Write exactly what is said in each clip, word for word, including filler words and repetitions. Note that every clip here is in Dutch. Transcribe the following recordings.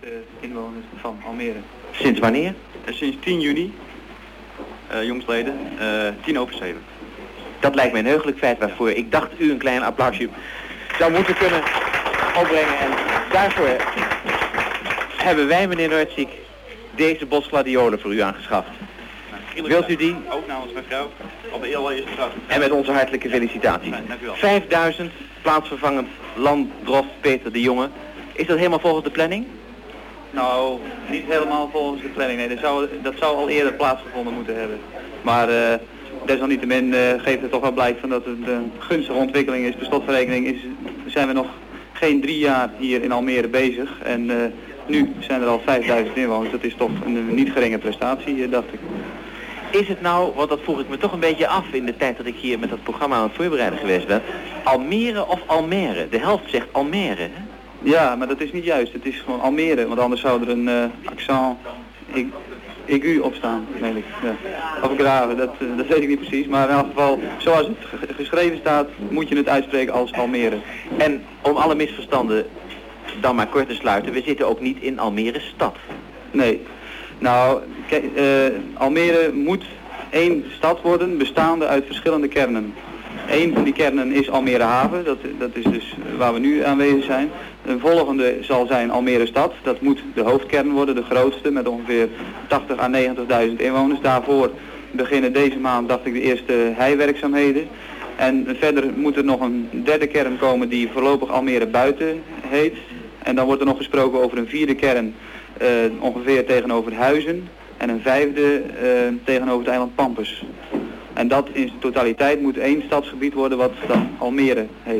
inwoners van Almere. Sinds wanneer? Uh, sinds tien juni, uh, jongsleden, uh, tien over zeven. Dat lijkt mij een heugelijk feit waarvoor ik dacht u een klein applausje zou moeten kunnen opbrengen. En daarvoor hebben wij, meneer Noordziek, deze bos gladiolen voor u aangeschaft. Nou, wilt u die? Ook namens mevrouw, op de allereerste dag. En met onze hartelijke felicitaties. Nee, dank u wel. vijfduizend, plaatsvervangend Landdrost Peter de Jonge. Is dat helemaal volgens de planning? Nou, niet helemaal volgens de planning. Nee, dat zou, dat zou al eerder plaatsgevonden moeten hebben. Maar uh, desalniettemin uh, geeft het toch wel blijk van dat het een gunstige ontwikkeling is. Per slotverrekening is, zijn we nog geen drie jaar hier in Almere bezig. En uh, nu zijn er al vijfduizend inwoners. Dat is toch een niet geringe prestatie, uh, dacht ik. Is het nou, want dat vroeg ik me toch een beetje af in de tijd dat ik hier met dat programma aan het voorbereiden geweest ben. Almere of Almere? De helft zegt Almere, hè? Ja, maar dat is niet juist. Het is gewoon Almere, want anders zou er een uh, accent aigu op staan, meen ik. Ja. Of graven, dat, uh, dat weet ik niet precies. Maar in elk geval, zoals het g- geschreven staat, moet je het uitspreken als Almere. En om alle misverstanden dan maar kort te sluiten, we zitten ook niet in Almere stad. Nee. Nou, kijk, uh, Almere moet één stad worden, bestaande uit verschillende kernen. Eén van die kernen is Almere Haven, dat, dat is dus waar we nu aanwezig zijn. Een volgende zal zijn Almere Stad, dat moet de hoofdkern worden, de grootste, met ongeveer tachtig à negentigduizend inwoners. Daarvoor beginnen deze maand, dacht ik, de eerste heiwerkzaamheden. En verder moet er nog een derde kern komen die voorlopig Almere Buiten heet. En dan wordt er nog gesproken over een vierde kern, uh, ongeveer tegenover Huizen. En een vijfde uh, tegenover het eiland Pampus. En dat in zijn totaliteit moet één stadsgebied worden wat dan Almere heet.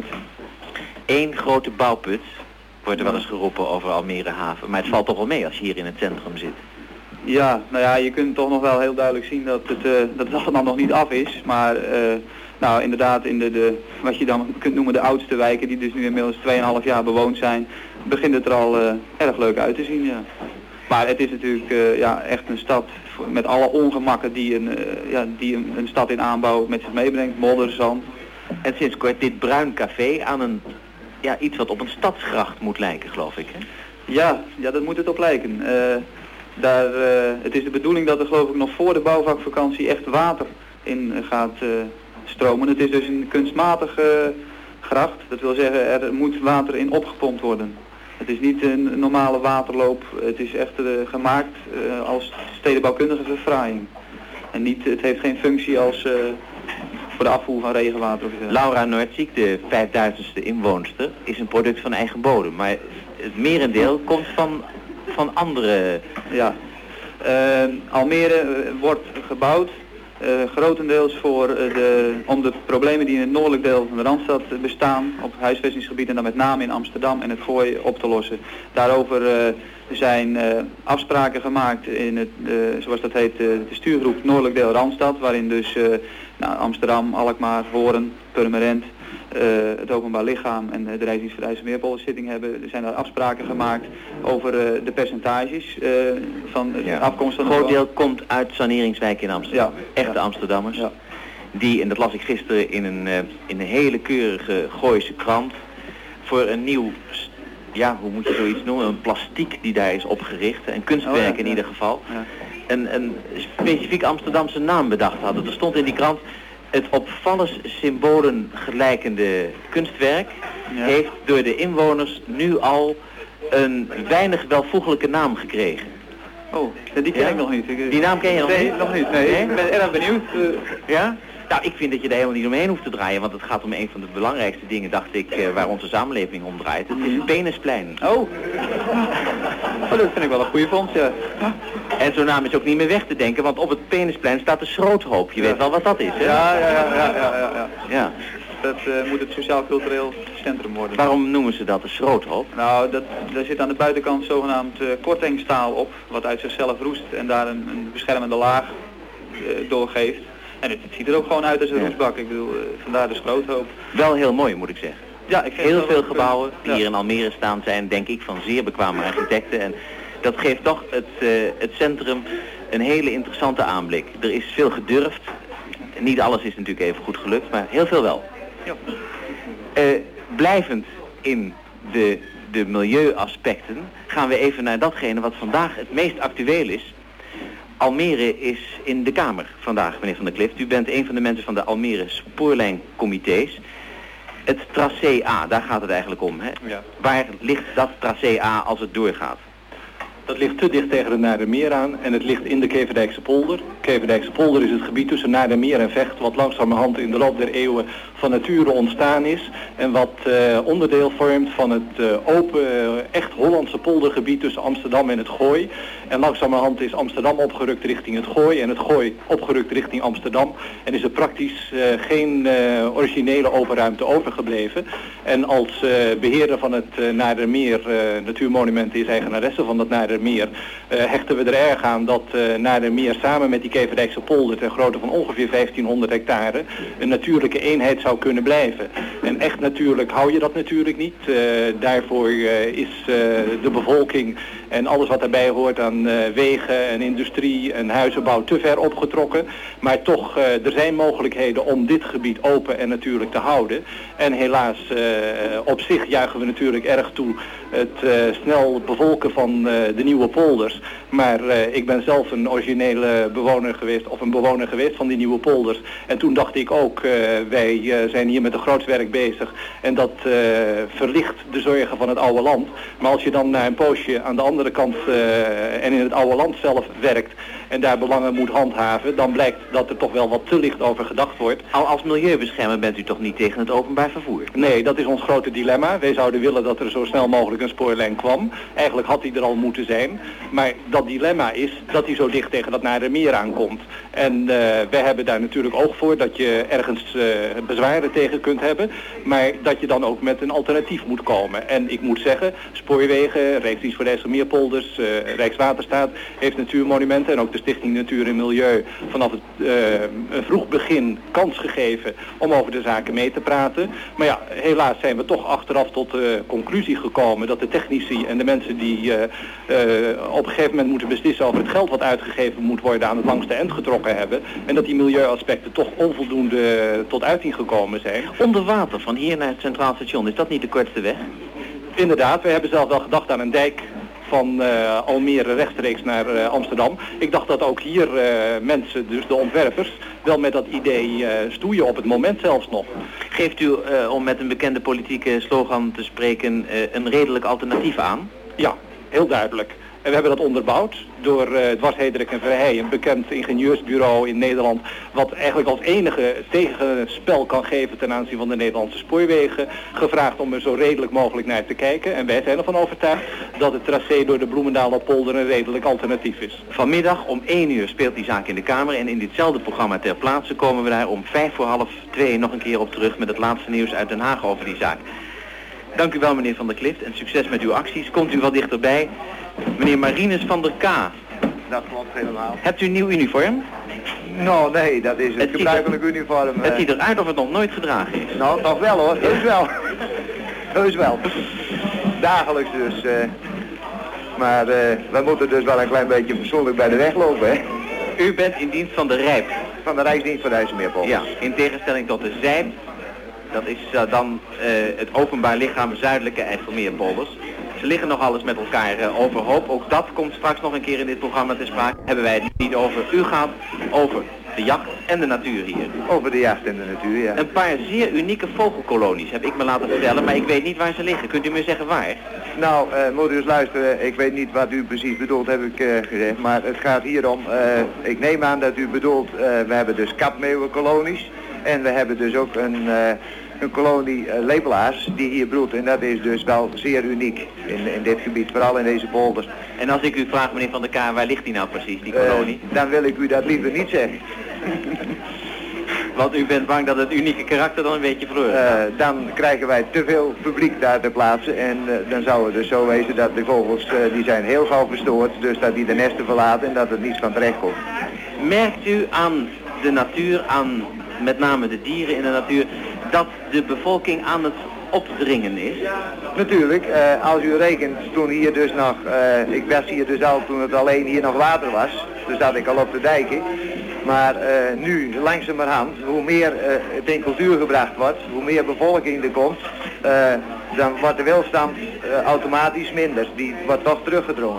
Eén grote bouwput, wordt er wel eens geroepen over Almere Haven. Maar het valt toch wel mee als je hier in het centrum zit. Ja, nou ja, je kunt toch nog wel heel duidelijk zien dat het, uh, dat het allemaal nog niet af is. Maar uh, nou inderdaad in de, de, wat je dan kunt noemen de oudste wijken, die dus nu inmiddels twee komma vijf jaar bewoond zijn, begint het er al uh, erg leuk uit te zien, ja. Maar het is natuurlijk uh, ja, echt een stad met alle ongemakken die, een, uh, ja, die een, een stad in aanbouw met zich meebrengt. Modder, zand. En sinds kort dit bruin café aan een, ja, iets wat op een stadsgracht moet lijken, geloof ik, hè? Ja, ja, dat moet het op lijken. Uh, daar, uh, het is de bedoeling dat er geloof ik nog voor de bouwvakvakantie echt water in uh, gaat uh, stromen. Het is dus een kunstmatige uh, gracht. Dat wil zeggen, er moet water in opgepompt worden. Het is niet een normale waterloop, het is echt uh, gemaakt uh, als stedenbouwkundige verfraaiing. En niet, het heeft geen functie als uh, voor de afvoer van regenwater. Of zo. Laura Noordziek, de vijfduizendste inwoonster, is een product van eigen bodem. Maar het merendeel komt van, van andere... Ja, uh, Almere uh, wordt gebouwd. Uh, grotendeels voor uh, de, om de problemen die in het noordelijk deel van de Randstad uh, bestaan op huisvestingsgebied en dan met name in Amsterdam en het Gooi op te lossen. Daarover uh, zijn uh, afspraken gemaakt in het, uh, zoals dat heet, uh, de stuurgroep Noordelijk deel Randstad, waarin dus uh, nou, Amsterdam, Alkmaar, Hoorn, Purmerend, uh, het Openbaar Lichaam en uh, de Rijksdienst voor de IJsselmeerpolder zitting hebben. Er zijn daar afspraken gemaakt over uh, de percentages uh, van de ja. afkomst van een groot deel komt uit saneringswijken in Amsterdam. Ja. Echte ja. Amsterdammers. Ja. Die, en dat las ik gisteren in een, uh, in een hele keurige Gooise krant, voor een nieuw, ja, hoe moet je zoiets noemen, een plastiek die daar is opgericht, een kunstwerk oh, ja, in ja. ieder geval, ja. een, een specifiek Amsterdamse naam bedacht hadden. Er stond in die krant, het op vallers symbolen gelijkende kunstwerk ja. heeft door de inwoners nu al een weinig welvoeglijke naam gekregen. Oh, die ken ja? ik nog niet. Ik, die naam ken je nog nee, niet? nog niet. Nee, nee? Ik ben erg benieuwd. Uh, ja? Nou, ik vind dat je er helemaal niet omheen hoeft te draaien, want het gaat om een van de belangrijkste dingen, dacht ik, uh, waar onze samenleving om draait. Het is het Penisplein. Oh. Oh, dat vind ik wel een goede vondst, ja. En zo'n naam is ook niet meer weg te denken, want op het Penisplein staat de Schroothoop. Je ja. weet wel wat dat is, hè? Ja, ja, ja, ja, ja, ja. ja. Dat uh, moet het sociaal-cultureel centrum worden. Waarom noemen ze dat de Schroothoop? Nou, dat, daar zit aan de buitenkant zogenaamd uh, kortengstaal op, wat uit zichzelf roest en daar een, een beschermende laag uh, doorgeeft. En het, het ziet er ook gewoon uit als een ja. roestbak, ik bedoel, uh, vandaar de Schroothoop. Wel heel mooi, moet ik zeggen. Ja, ik vind heel veel ook, gebouwen die ja. hier in Almere staan zijn, denk ik, van zeer bekwame architecten. En dat geeft toch het, uh, het centrum een hele interessante aanblik. Er is veel gedurfd. Niet alles is natuurlijk even goed gelukt, maar heel veel wel. Ja. Uh, blijvend in de de milieuaspecten, gaan we even naar datgene wat vandaag het meest actueel is. Almere is in de Kamer vandaag, meneer Van der Clift. U bent een van de mensen van de Almere spoorlijncomité's. Het tracé A, daar gaat het eigenlijk om. Hè? Ja. Waar ligt dat tracé A als het doorgaat? Dat ligt te dicht tegen het Naardermeer aan en het ligt in de Keverdijkse polder. Keverdijkse polder is het gebied tussen Naardermeer en Vecht, wat langzamerhand in de loop der eeuwen van nature ontstaan is. En wat uh, onderdeel vormt van het uh, open, uh, echt Hollandse poldergebied tussen Amsterdam en het Gooi. En langzamerhand is Amsterdam opgerukt richting het Gooi en het Gooi opgerukt richting Amsterdam. En is er praktisch uh, geen uh, originele open ruimte overgebleven. En als uh, beheerder van het uh, Naardermeer, uh, Natuurmonumenten is eigenaresse van dat Naardermeer, Meer, uh, hechten we er erg aan dat uh, Naardermeer samen met die Keverdijkse polder ter grootte van ongeveer vijftienhonderd hectare een natuurlijke eenheid zou kunnen blijven. En echt natuurlijk hou je dat natuurlijk niet. Uh, daarvoor uh, is uh, de bevolking en alles wat daarbij hoort aan uh, wegen en industrie en huizenbouw te ver opgetrokken. Maar toch, uh, er zijn mogelijkheden om dit gebied open en natuurlijk te houden. En helaas, uh, op zich juichen we natuurlijk erg toe het uh, snel bevolken van uh, de nieuwe polders. Maar uh, ik ben zelf een originele bewoner geweest, of een bewoner geweest van die nieuwe polders. En toen dacht ik ook, uh, wij uh, zijn hier met een groot werk bezig. En dat uh, verlicht de zorgen van het oude land. Maar als je dan na een poosje aan de andere kant uh, en in het oude land zelf werkt en daar belangen moet handhaven, dan blijkt dat er toch wel wat te licht over gedacht wordt. Al als milieubeschermer bent u toch niet tegen het openbaar vervoer? Nee, dat is ons grote dilemma. Wij zouden willen dat er zo snel mogelijk een spoorlijn kwam. Eigenlijk had die er al moeten zijn. Maar dat dilemma is dat hij zo dicht tegen dat Naardermeer aankomt. En uh, wij hebben daar natuurlijk oog voor dat je ergens uh, bezwaren tegen kunt hebben. Maar dat je dan ook met een alternatief moet komen. En ik moet zeggen, spoorwegen, Rijksdienst voor de IJsselmeerpolders, uh, Rijkswaterstaat heeft natuurmonumenten en ook de Stichting Natuur en Milieu vanaf het uh, een vroeg begin kans gegeven om over de zaken mee te praten. Maar ja, helaas zijn we toch achteraf tot de conclusie gekomen dat de technici en de mensen die uh, uh, op een gegeven moment moeten beslissen over het geld wat uitgegeven moet worden aan het langste eind getrokken hebben. En dat die milieuaspecten toch onvoldoende tot uiting gekomen zijn. Onder water, van hier naar het Centraal Station, is dat niet de kortste weg? Inderdaad, we hebben zelf wel gedacht aan een dijk van uh, Almere rechtstreeks naar uh, Amsterdam. Ik dacht dat ook hier uh, mensen, dus de ontwerpers, wel met dat idee uh, stoeien op het moment zelfs nog. Geeft u, uh, om met een bekende politieke slogan te spreken, uh, een redelijk alternatief aan? Ja, heel duidelijk. En we hebben dat onderbouwd door uh, Dwars-Hedrick en Verheij, een bekend ingenieursbureau in Nederland, wat eigenlijk als enige tegenspel kan geven ten aanzien van de Nederlandse spoorwegen, gevraagd om er zo redelijk mogelijk naar te kijken. En wij zijn ervan overtuigd dat het tracé door de Bloemendalerbpolder een redelijk alternatief is. Vanmiddag om één uur speelt die zaak in de Kamer en in ditzelfde programma ter plaatse komen we daar om vijf voor half twee nog een keer op terug met het laatste nieuws uit Den Haag over die zaak. Dank u wel, meneer Van der Clift, en succes met uw acties. Komt u wat dichterbij. Meneer Marinus van der K. Dat klopt helemaal. Hebt u een nieuw uniform? Nou, nee, dat is het, het gebruikelijk er, uniform. Het uh... ziet eruit of het nog nooit gedragen is. Nou, toch wel hoor, heus wel. Heus wel. Dagelijks dus. Uh... Maar uh, we moeten dus wel een klein beetje persoonlijk bij de weg lopen, hè. U bent in dienst van de Rijp. Van de Rijksdienst voor de IJsselmeerpolders. Ja, in tegenstelling tot de Zijp. Dat is uh, dan uh, het openbaar lichaam Zuidelijke IJsselmeerpolders. Ze liggen nog alles met elkaar uh, overhoop. Ook dat komt straks nog een keer in dit programma te sprake. Hebben wij het niet over. U gaat over de jacht en de natuur hier. Over de jacht en de natuur, ja. Een paar zeer unieke vogelkolonies heb ik me laten vertellen, maar ik weet niet waar ze liggen. Kunt u me zeggen waar? Nou, uh, moet u eens luisteren. Ik weet niet wat u precies bedoelt, heb ik uh, gezegd. Maar het gaat hier om, uh, ik neem aan dat u bedoelt, uh, we hebben dus kapmeeuwenkolonies. En we hebben dus ook een... Uh, een kolonie uh, lepelaars die hier broedt en dat is dus wel zeer uniek in, in dit gebied, vooral in deze polders. En als ik u vraag, meneer Van der K, waar ligt die nou precies, die kolonie? Uh, dan wil ik u dat liever niet zeggen. Want u bent bang dat het unieke karakter dan een beetje verloren gaat? Uh, dan krijgen wij te veel publiek daar te plaatsen en uh, dan zou het dus zo wezen dat de vogels, uh, die zijn heel gauw verstoord, dus dat die de nesten verlaten en dat er niets van terecht komt. Merkt u aan de natuur, aan met name de dieren in de natuur, dat de bevolking aan het opdringen is? Natuurlijk, uh, als u rekent, toen hier dus nog, uh, ik was hier dus al toen het alleen hier nog water was, dus zat ik al op de dijken. Maar uh, nu langzamerhand, hoe meer uh, het in cultuur gebracht wordt, hoe meer bevolking er komt, uh, dan wordt de welstand uh, automatisch minder. Die wordt toch teruggedrongen.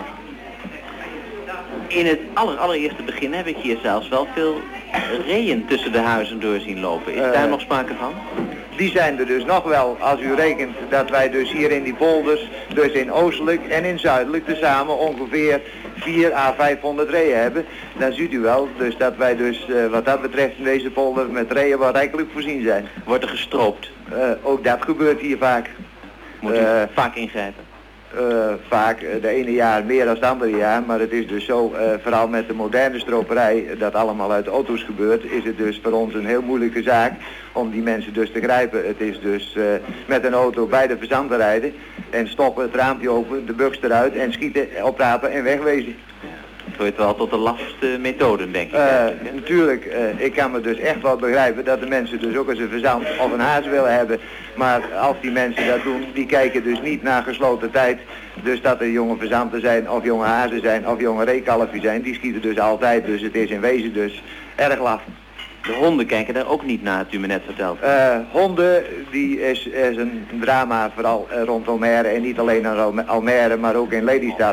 In het aller, allereerste begin heb ik hier zelfs wel veel reeën tussen de huizen door zien lopen. Is uh, daar nog sprake van? Die zijn er dus nog wel, als u rekent dat wij dus hier in die polders, dus in oostelijk en in zuidelijk tezamen ongeveer vier à vijfhonderd reeën hebben. Dan ziet u wel dus dat wij dus uh, wat dat betreft in deze polder met reeën wel rijkelijk voorzien zijn. Wordt er gestroopt? Uh, ook dat gebeurt hier vaak. Moet u uh, vaak ingrijpen? Uh, vaak uh, de ene jaar meer dan het andere jaar, maar het is dus zo, uh, vooral met de moderne stroperij, dat allemaal uit auto's gebeurt, is het dus voor ons een heel moeilijke zaak om die mensen dus te grijpen. Het is dus uh, met een auto bij de verzand te rijden en stoppen, het raampje open, de buks eruit en schieten, oprapen en wegwezen. Het hoort wel tot de lastigste methoden, denk ik. Uh, natuurlijk, uh, ik kan me dus echt wel begrijpen dat de mensen dus ook eens een verzand of een haas willen hebben. Maar als die mensen dat doen, die kijken dus niet naar gesloten tijd. Dus dat er jonge verzanten zijn, of jonge hazen zijn, of jonge reekalfjes zijn. Die schieten dus altijd, dus het is in wezen dus erg laf. De honden kijken daar ook niet naar, het u me net vertelt. Uh, honden, die is, is een drama, vooral uh, rond Almere. En niet alleen in Almere, maar ook in Lelystad.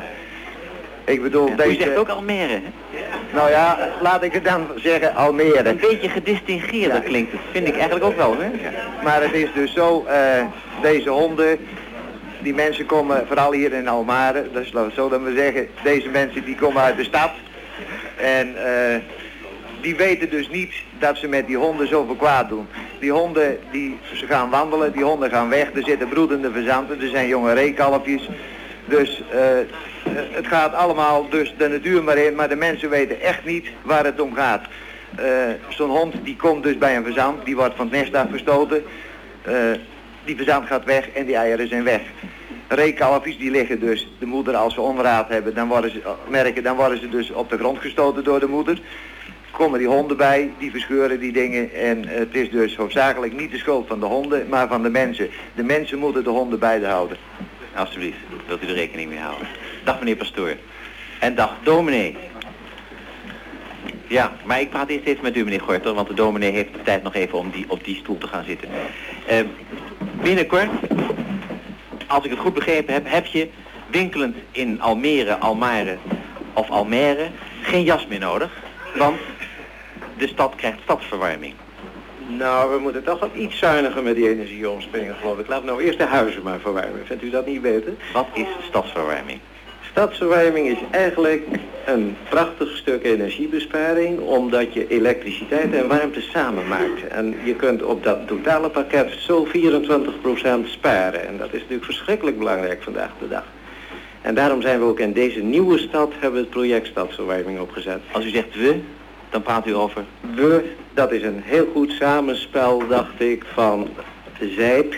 Ik bedoel, ja, deze... U zegt ook Almere, hè? Nou ja, laat ik het dan zeggen, Almere. Een beetje gedistingeerder ja. Klinkt het, vind ik eigenlijk ook wel, hè? Ja. Maar het is dus zo, uh, deze honden, die mensen komen, vooral hier in Almere, dus zo dat we zeggen, deze mensen die komen uit de stad. En uh, die weten dus niet dat ze met die honden zoveel kwaad doen. Die honden, die, ze gaan wandelen, die honden gaan weg, er zitten broedende verzanten, er zijn jonge reekalfjes. Dus uh, het gaat allemaal dus de natuur maar in, maar de mensen weten echt niet waar het om gaat. Uh, Zo'n hond die komt dus bij een verzand, die wordt van het nest afgestoten. Uh, die verzand gaat weg en die eieren zijn weg. Reekalfjes die liggen dus, de moeder als ze onraad hebben, dan worden ze, merken, dan worden ze dus op de grond gestoten door de moeder. Komen die honden bij, die verscheuren die dingen en het is dus hoofdzakelijk niet de schuld van de honden, maar van de mensen. De mensen moeten de honden bij de houden. Alsjeblieft, wilt u er rekening mee houden. Dag meneer pastoor. En dag dominee. Ja, maar ik praat eerst even met u meneer Gorter, want de dominee heeft de tijd nog even om die, op die stoel te gaan zitten. Uh, binnenkort, als ik het goed begrepen heb, heb je winkelend in Almere, Almere of Almere geen jas meer nodig, want de stad krijgt stadsverwarming. Nou, we moeten toch wat iets zuiniger met die energie omspringen, geloof ik. Laten we nou eerst de huizen maar verwarmen. Vindt u dat niet beter? Wat is stadsverwarming? Stadsverwarming is eigenlijk een prachtig stuk energiebesparing, omdat je elektriciteit en warmte samen maakt. En je kunt op dat totale pakket zo vierentwintig procent sparen. En dat is natuurlijk verschrikkelijk belangrijk vandaag de dag. En daarom zijn we ook in deze nieuwe stad, hebben we het project stadsverwarming opgezet. Als u zegt we, dan praat u over... We, dat is een heel goed samenspel, dacht ik, van ZEIP,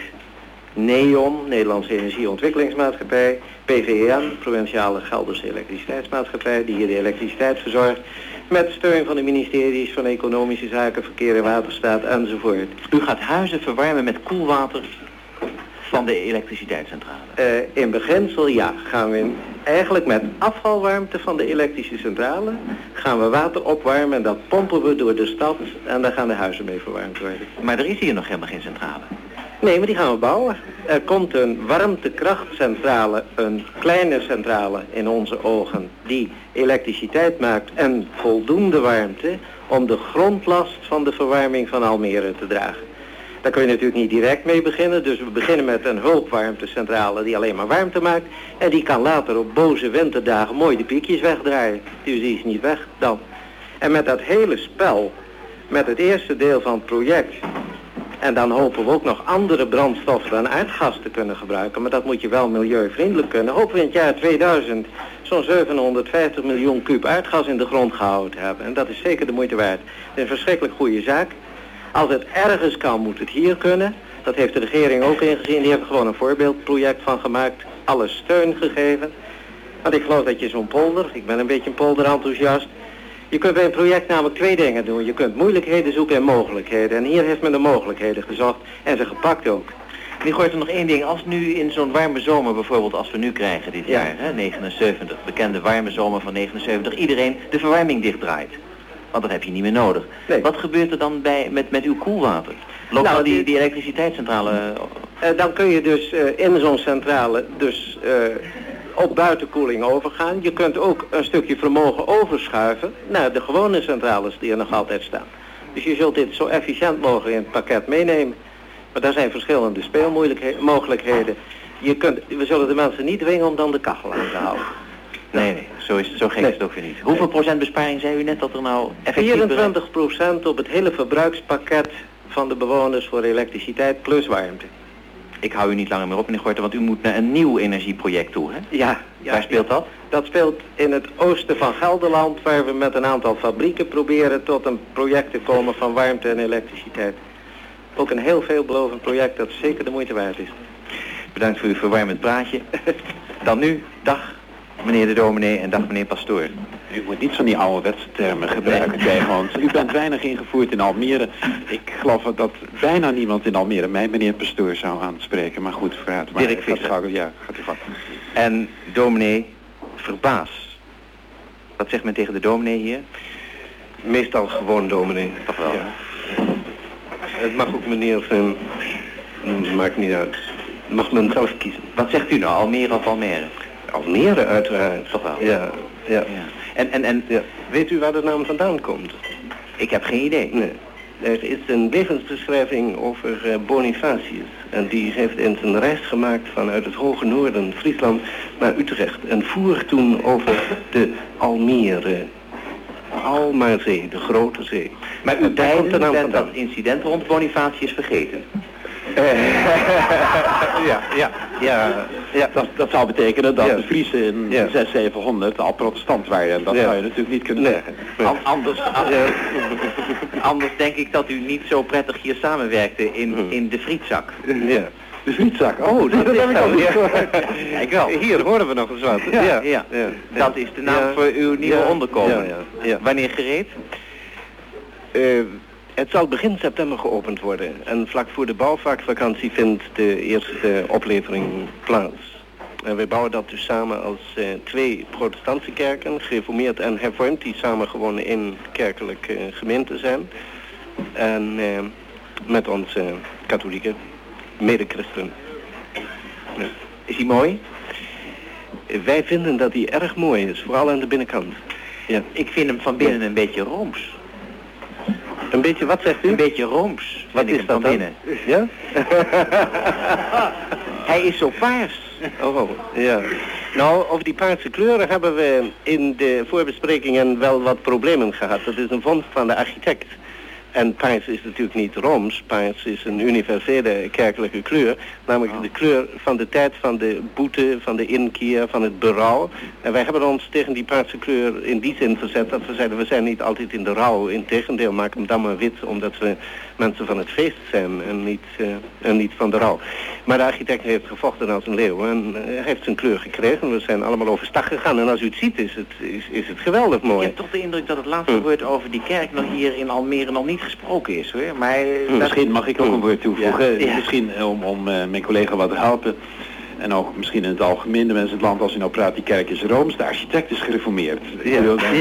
NEON, Nederlandse Energieontwikkelingsmaatschappij, P V N, Provinciale Gelderse Elektriciteitsmaatschappij, die hier de elektriciteit verzorgt, met steun van de ministeries van Economische Zaken, Verkeer en Waterstaat enzovoort. U gaat huizen verwarmen met koelwater van de elektriciteitscentrale? Uh, in beginsel ja, gaan we in, eigenlijk met afvalwarmte van de elektrische centrale gaan we water opwarmen en dat pompen we door de stad en daar gaan de huizen mee verwarmd worden. Maar er is hier nog helemaal geen centrale. Nee, maar die gaan we bouwen. Er komt een warmtekrachtcentrale, een kleine centrale in onze ogen, die elektriciteit maakt en voldoende warmte om de grondlast van de verwarming van Almere te dragen. Daar kun je natuurlijk niet direct mee beginnen, dus we beginnen met een hulpwarmtecentrale die alleen maar warmte maakt. En die kan later op boze winterdagen mooi de piekjes wegdraaien. Dus die is niet weg dan. En met dat hele spel, met het eerste deel van het project, en dan hopen we ook nog andere brandstoffen dan aardgas te kunnen gebruiken, maar dat moet je wel milieuvriendelijk kunnen. Hopen we in het jaar tweeduizend zo'n zevenhonderdvijftig miljoen kuub aardgas in de grond gehouden hebben. En dat is zeker de moeite waard. Het is een verschrikkelijk goede zaak. Als het ergens kan, moet het hier kunnen. Dat heeft de regering ook ingezien. Die hebben gewoon een voorbeeldproject van gemaakt. Alle steun gegeven. Want ik geloof dat je zo'n polder, ik ben een beetje een polderenthousiast. Je kunt bij een project namelijk twee dingen doen. Je kunt moeilijkheden zoeken en mogelijkheden. En hier heeft men de mogelijkheden gezocht en ze gepakt ook. Nu gooit er nog één ding. Als nu in zo'n warme zomer bijvoorbeeld, als we nu krijgen dit ja. jaar, hè, negenenzeventig, bekende warme zomer van negenenzeventig, iedereen de verwarming dichtdraait. Want dat heb je niet meer nodig. Nee. Wat gebeurt er dan bij, met, met uw koelwater? Loopt nou, dan die, die elektriciteitscentrale Uh, dan kun je dus uh, in zo'n centrale dus uh, op buitenkoeling overgaan. Je kunt ook een stukje vermogen overschuiven naar de gewone centrales die er nog altijd staan. Dus je zult dit zo efficiënt mogelijk in het pakket meenemen. Maar daar zijn verschillende speelmogelijkheden. Je kunt, we zullen de mensen niet dwingen om dan de kachel aan te houden. Nee, nee, zo, is, zo gek nee. is het ook weer niet. Hoeveel nee. procent besparing zei u net dat er nou effectief... vierentwintig procent op het hele verbruikspakket van de bewoners voor elektriciteit plus warmte. Ik hou u niet langer meer op, meneer Gorter, want u moet naar een nieuw energieproject toe, hè? Ja. ja Waar speelt dat? Dat speelt in het oosten van Gelderland, waar we met een aantal fabrieken proberen tot een project te komen van warmte en elektriciteit. Ook een heel veelbelovend project dat zeker de moeite waard is. Bedankt voor uw verwarmend praatje. Dan nu, dag meneer de dominee en dag meneer pastoor. U moet niet van die ouderwetse termen gebruiken, nee. Want u bent weinig ingevoerd in Almere. Ik geloof dat bijna niemand in Almere mij meneer pastoor zou aanspreken, maar goed, vooruit. Maar Dirk Visser. Gaat, ja, gaat u van. En dominee Verbaas. Wat zegt men tegen de dominee hier? Meestal gewoon dominee. Toch wel? Ja. Het mag ook meneer zijn, maakt niet uit. Mag men zelf kiezen. Wat zegt u nou, Almere of Almere? Almere uiteraard. Toch wel? Ja. ja. ja. En, en, en ja. Weet u waar de naam vandaan komt? Ik heb geen idee. Nee. Er is een levensbeschrijving over uh, Bonifatius. En die heeft eens een reis gemaakt vanuit het hoge noorden, Friesland, naar Utrecht. En voer toen over de Almere. Almarzee, de grote zee. Maar u beiden bent dat incident rond Bonifatius vergeten? ja, ja, ja, ja. Dat, dat zou betekenen dat ja. de Friesen in ja. zes zevenhonderd al protestant waren. En dat ja. zou je natuurlijk niet kunnen nee. zeggen. Nee. An anders, an ja. anders denk ik dat u niet zo prettig hier samenwerkte in, hmm. in de frietzak. Ja. De frietzak, oh, dat, dat heb ik al niet gehoord. Kijk wel. Hier horen we nog eens wat. Ja, ja. ja. ja. Dat is de naam ja. voor uw nieuwe ja. onderkomen. Ja, ja. Ja. Wanneer gereed? Uh, Het zal begin september geopend worden en vlak voor de bouwvakvakantie vindt de eerste oplevering plaats. En wij bouwen dat dus samen als uh, twee protestantse kerken, gereformeerd en hervormd, die samen gewoon één kerkelijke uh, gemeente zijn. En uh, met onze uh, katholieke medechristen. Ja. Is die mooi? Uh, wij vinden dat die erg mooi is, vooral aan de binnenkant. Ja. Ik vind hem van binnen een beetje rooms. Een beetje, wat zegt u? Een beetje rooms. Wat is dat van dan? Binnen. Ja? Hij is zo paars. Oh, ja. Nou, over die paarse kleuren hebben we in de voorbesprekingen wel wat problemen gehad. Dat is een vondst van de architect. En paars is natuurlijk niet rooms. Paars is een universele kerkelijke kleur. Namelijk oh. de kleur van de tijd van de boete, van de inkeer, van het berouw. En wij hebben ons tegen die paarse kleur in die zin verzet dat we zeiden, we zijn niet altijd in de rouw. Integendeel, maak hem dan maar wit, omdat we mensen van het feest zijn en niet, uh, en niet van de rouw. Maar de architect heeft gevochten als een leeuw en uh, heeft zijn kleur gekregen. We zijn allemaal overstag gegaan en als u het ziet is het, is, is het geweldig mooi. Ik heb toch de indruk dat het laatste hm. woord over die kerk nog hier in Almere nog niet gesproken is, hoor. Maar hm. misschien mag ik ook een woord toevoegen. Ja. Ja. Misschien om, om uh, mijn collega wat te helpen. En ook misschien in het algemeen de mensen in het land, als u nou praat, die kerk is rooms, de architect is gereformeerd. Ja. Bedoel, ja.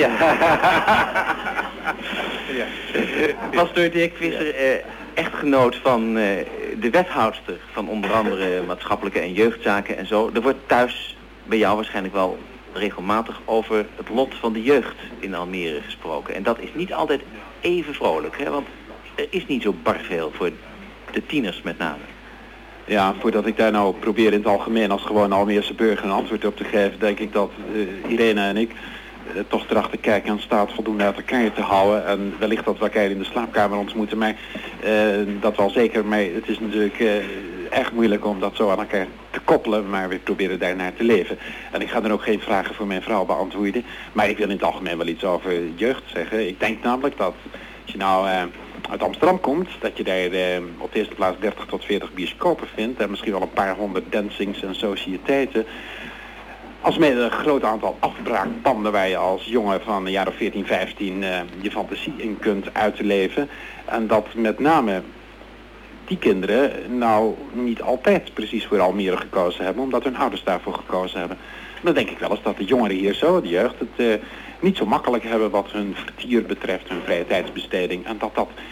ja. Pastoor Dirk Visser, uh, echtgenoot van uh, de wethoudster van onder andere maatschappelijke en jeugdzaken en zo. Er wordt thuis bij jou waarschijnlijk wel regelmatig over het lot van de jeugd in Almere gesproken. En dat is niet altijd even vrolijk, hè? Want er is niet zo bar veel voor de tieners met name. Ja, voordat ik daar nou probeer in het algemeen als gewoon Almeerse burger een antwoord op te geven, denk ik dat uh, Irene en ik uh, toch erachter kijken en staat voldoende uit elkaar te houden. En wellicht dat we elkaar in de slaapkamer ontmoeten, maar uh, dat wel zeker. Maar het is natuurlijk uh, erg moeilijk om dat zo aan elkaar te koppelen, maar we proberen daarnaar te leven. En ik ga er ook geen vragen voor mijn vrouw beantwoorden, maar ik wil in het algemeen wel iets over jeugd zeggen. Ik denk namelijk dat als je nou uh, uit Amsterdam komt, dat je daar uh, op de eerste plaats dertig tot veertig bioscopen vindt en misschien wel een paar honderd dancings en sociëteiten. Als met een groot aantal afbraakpanden waar je als jongen van een jaar of veertien, vijftien uh, je fantasie in kunt uitleven. En dat met name die kinderen nou niet altijd precies voor Almere gekozen hebben, omdat hun ouders daarvoor gekozen hebben. Dan denk ik wel eens dat de jongeren hier zo, de jeugd, het uh, niet zo makkelijk hebben wat hun vertier betreft, hun vrije tijdsbesteding. En dat dat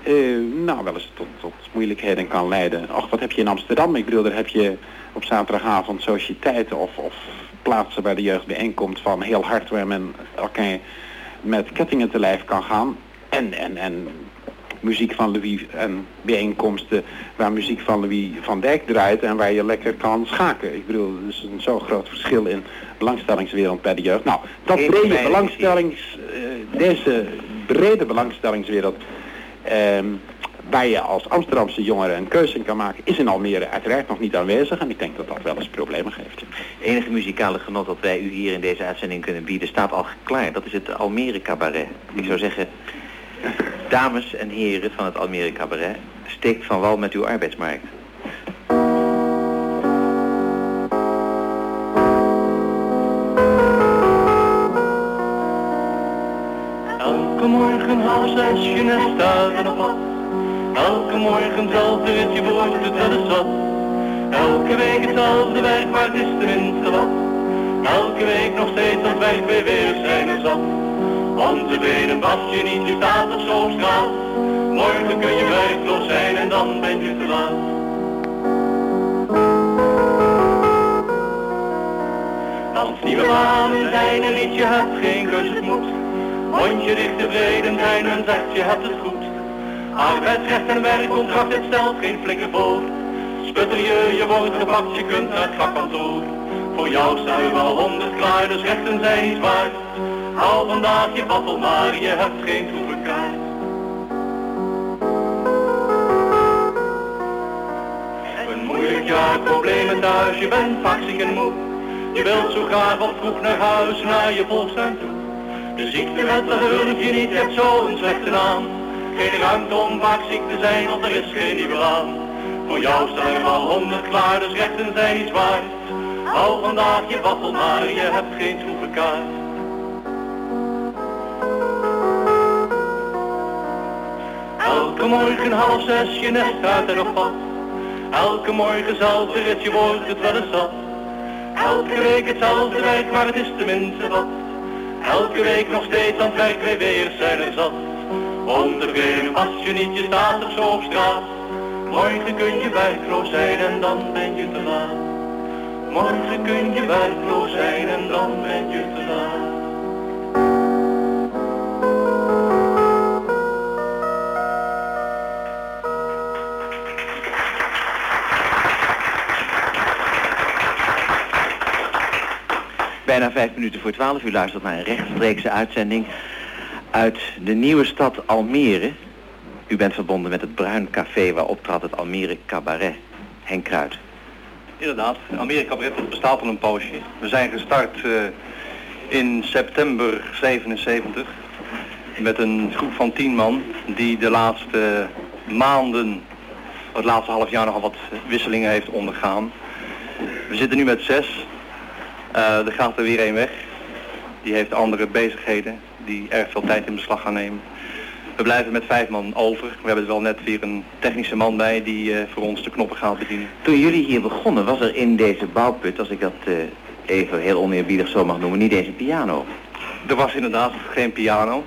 Uh, nou, wel eens tot, tot moeilijkheden kan leiden. Ach, wat heb je in Amsterdam? Ik bedoel, daar heb je op zaterdagavond sociëteiten of, of plaatsen waar de jeugd bijeenkomt van heel hard waar men elkaar met kettingen te lijf kan gaan. En, en, en muziek van Louis en bijeenkomsten waar muziek van Louis van Dijk draait en waar je lekker kan schaken. Ik bedoel, er is een zo groot verschil in belangstellingswereld bij de jeugd. Nou, dat brede belangstellings, uh, deze brede belangstellingswereld um, waar je als Amsterdamse jongeren een keuze in kan maken, is in Almere uiteraard nog niet aanwezig en ik denk dat dat wel eens problemen geeft. Ja. Het enige muzikale genot dat wij u hier in deze uitzending kunnen bieden staat al klaar. Dat is het Almere Cabaret. Ik zou zeggen, dames en heren van het Almere Cabaret, steekt van wal met uw arbeidsmarkt. Elke morgen half zes je nest uit en op pad. Elke morgen hetzelfde ritje wordt het wel eens zat. Elke week hetzelfde werk, maar het is tenminste wat. Elke week nog steeds dat werk weer weer zijn er zat. Ontevreden was je niet, je staat toch zo op straat. Morgen kun je werkloos zijn en dan ben je te laat. Als nieuwe banen zijn er niet, je hebt geen keus, het moet. Mondje dicht tevreden zijn en zegt je hebt het goed. Arbeidsrecht en werkcontract, het stelt geen flikker voor. Sputter je, je wordt gepakt, je kunt naar het vakkantoor. Voor jou staan er wel honderd klaar, dus rechten zijn niet waard. Hou vandaag je babbel maar, je hebt geen troevenkaart. Een moeilijk jaar, problemen thuis, je bent vaak ziek en moe. Je wilt zo graag wat vroeg naar huis, naar je volkstuin toe. De ziektewet, dat hulp je niet, je hebt zo een slechte naam. Geen ruimte om vaak ziek te zijn, want er is geen nieuwe baan. Voor jou staan er al honderd klaar, dus rechten zijn iets waard. Hou vandaag je waffel maar, je hebt geen troevenkaart. Elke morgen half zes je nest uit en op pad. Elke morgen hetzelfde ritje wordt het wel eens zat. Elke week hetzelfde werk, maar het is tenminste wat. Elke week nog steeds aan het werk weer weer zijn er zat. Ontevreden was je niet, je staat toch zo op straat. Morgen kun je werkloos zijn en dan ben je te laat. Morgen kun je werkloos zijn en dan ben je te laat. Bijna vijf minuten voor twaalf. U luistert naar een rechtstreekse uitzending uit de nieuwe stad Almere. U bent verbonden met het Bruin Café waar optrad het Almere Cabaret. Henk Kruid. Inderdaad, het Almere Cabaret bestaat al een poosje. We zijn gestart uh, in september zevenenzeventig met een groep van tien man die de laatste maanden, het laatste half jaar nogal wat wisselingen heeft ondergaan. We zitten nu met zes. Uh, er gaat er weer één weg. Die heeft andere bezigheden die erg veel tijd in beslag gaan nemen. We blijven met vijf man over. We hebben er wel net weer een technische man bij die uh, voor ons de knoppen gaat bedienen. Toen jullie hier begonnen was er in deze bouwput, als ik dat uh, even heel oneerbiedig zo mag noemen, niet eens een piano. Er was inderdaad geen piano.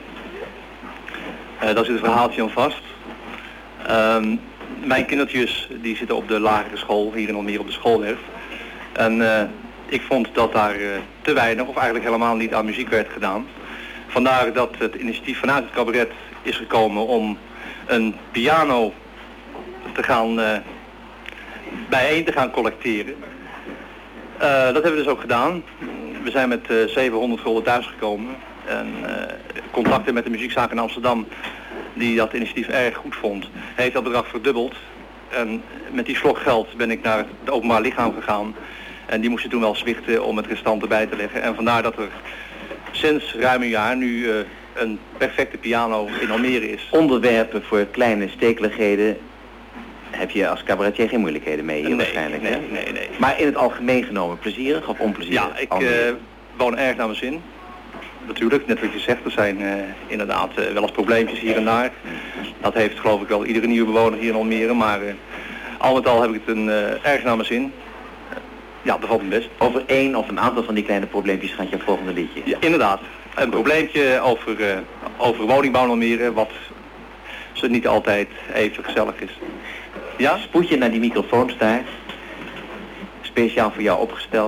Uh, daar zit een verhaaltje aan vast. Uh, mijn kindertjes die zitten op de lagere school, hier in Almere op de schoolwerf. En uh, ik vond dat daar uh, te weinig of eigenlijk helemaal niet aan muziek werd gedaan. Vandaar dat het initiatief vanuit het cabaret is gekomen om een piano te gaan uh, bijeen te gaan collecteren. Uh, dat hebben we dus ook gedaan. We zijn met uh, zevenhonderd gulden thuisgekomen. En uh, contacten met de muziekzaak in Amsterdam, die dat initiatief erg goed vond, heeft dat bedrag verdubbeld. En met die slok geld ben ik naar het openbaar lichaam gegaan. En die moesten toen wel zwichten om het restant erbij te leggen. En vandaar dat er sinds ruim een jaar nu uh, een perfecte piano in Almere is. Onderwerpen voor kleine stekeligheden heb je als cabaretier geen moeilijkheden mee hier nee, waarschijnlijk. Nee, hè? nee, nee. Maar in het algemeen genomen plezierig of onplezierig? Ja, ik uh, woon erg naar mijn zin. Natuurlijk, net wat je zegt, er zijn uh, inderdaad uh, wel eens probleempjes hier en daar. Dat heeft geloof ik wel iedere nieuwe bewoner hier in Almere. Maar uh, al met al heb ik het een, uh, erg naar mijn zin. Ja, dat valt me best. Over één of een aantal van die kleine probleempjes gaat je volgende liedje. Ja, inderdaad. Een probleempje over, uh, over woningbouw in Almere, wat als het niet altijd even gezellig is. Ja? Spoed je naar die microfoons daar. Speciaal voor jou opgesteld.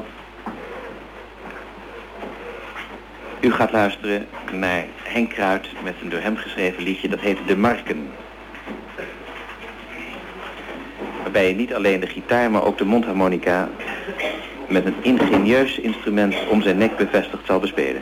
U gaat luisteren naar Henk Kruid met een door hem geschreven liedje, dat heet De Marken. Waarbij je niet alleen de gitaar, maar ook de mondharmonica met een ingenieus instrument om zijn nek bevestigd zal bespelen.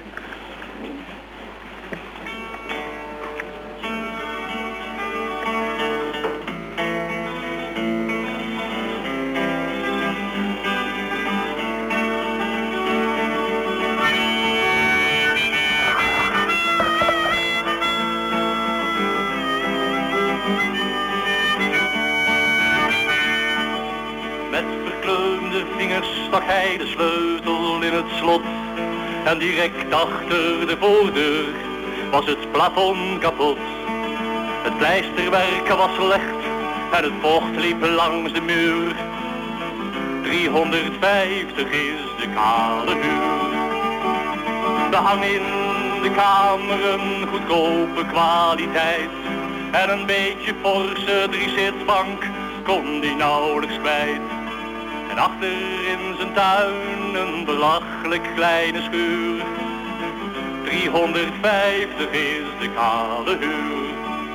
Hij de sleutel in het slot en direct achter de voordeur was het plafond kapot. Het pleisterwerk was slecht en het vocht liep langs de muur. driehonderdvijftig is de kale huur. We hangen in de kamer een goedkope kwaliteit en een beetje forse driezitsbank kon die nauwelijks kwijt. En achter in zijn tuin een belachelijk kleine schuur. driehonderdvijftig is de kale huur.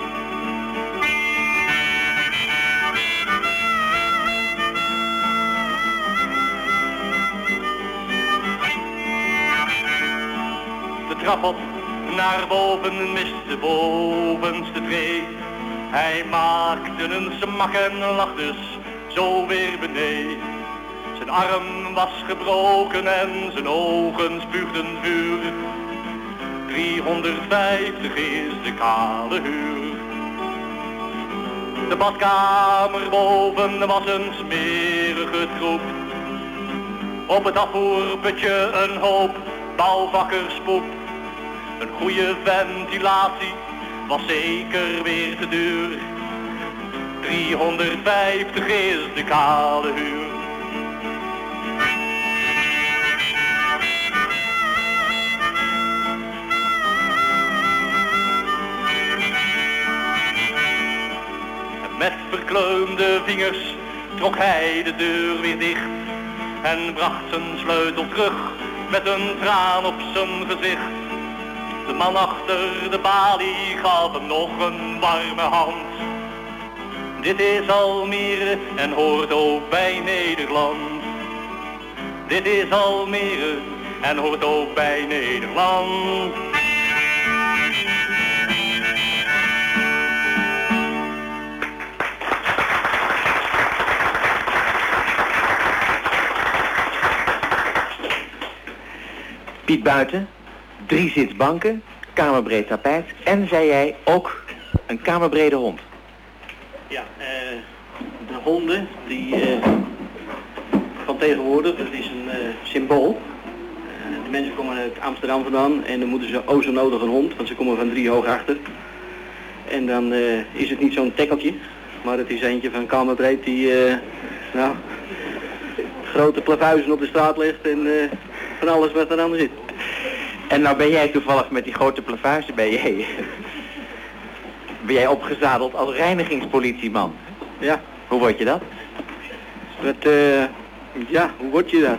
De trap op naar boven mist de bovenste tree. Hij maakte een smak en lag dus zo weer beneden. Zijn arm was gebroken en zijn ogen spuugden vuur. driehonderdvijftig is de kale huur. De badkamer boven was een smerige troep. Op het afvoerputje een hoop bouwvakkerspoep. Een goede ventilatie was zeker weer te duur. driehonderdvijftig is de kale huur. Met verkleumde vingers trok hij de deur weer dicht en bracht zijn sleutel terug met een traan op zijn gezicht. De man achter de balie gaf hem nog een warme hand. Dit is Almere en hoort ook bij Nederland. Dit is Almere en hoort ook bij Nederland. Piet Buiten, drie zitsbanken, kamerbreed tapijt en, zei jij, ook een kamerbrede hond. Ja, uh, de honden die uh, van tegenwoordig, dat is een uh, symbool. Uh, de mensen komen uit Amsterdam vandaan en dan moeten ze o zo nodig een hond, want ze komen van drie hoog achter. En dan uh, is het niet zo'n tekkeltje, maar het is eentje van kamerbreed die uh, nou, grote plavuizen op de straat legt en uh, van alles wat er aan zit. En nou ben jij toevallig met die grote plavuizen, ben jij, ben jij opgezadeld als reinigingspolitieman. Ja. Hoe word je dat? Wat, uh, ja, hoe word je dat?